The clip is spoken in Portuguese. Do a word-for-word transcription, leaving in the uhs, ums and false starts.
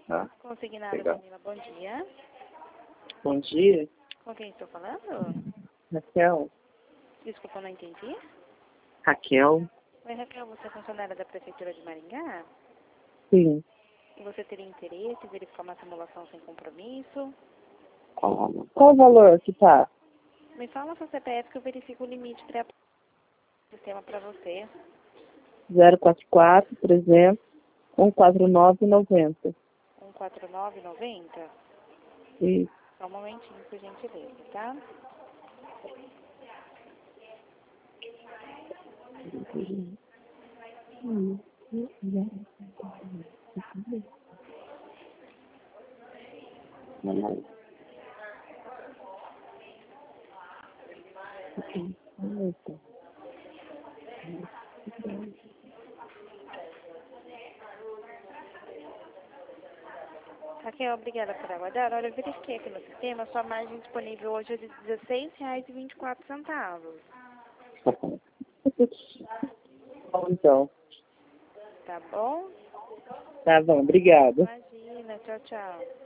Tá? Consignado, Legal. Camila, bom dia. Bom dia, Com quem estou falando? Raquel. Desculpa, eu não entendi. Raquel? Oi, Raquel, você é funcionária da Prefeitura de Maringá? Sim. E você teria interesse em verificar uma simulação sem compromisso? Qual, qual o valor que tá? Me fala seu C P F que eu verifico o limite para o sistema para você. zero quatro quatro, trezentos, cento e quarenta e nove, noventa. um quatro nove noventa? Isso. Só um momentinho, por gentileza, tá? Raquel, obrigada por aguardar. Olha, eu verifiquei aqui no sistema, sua margem disponível hoje é de dezesseis reais e vinte e quatro centavos. Bom, então. Tá bom? Tá bom, obrigado. Imagina, tchau, tchau.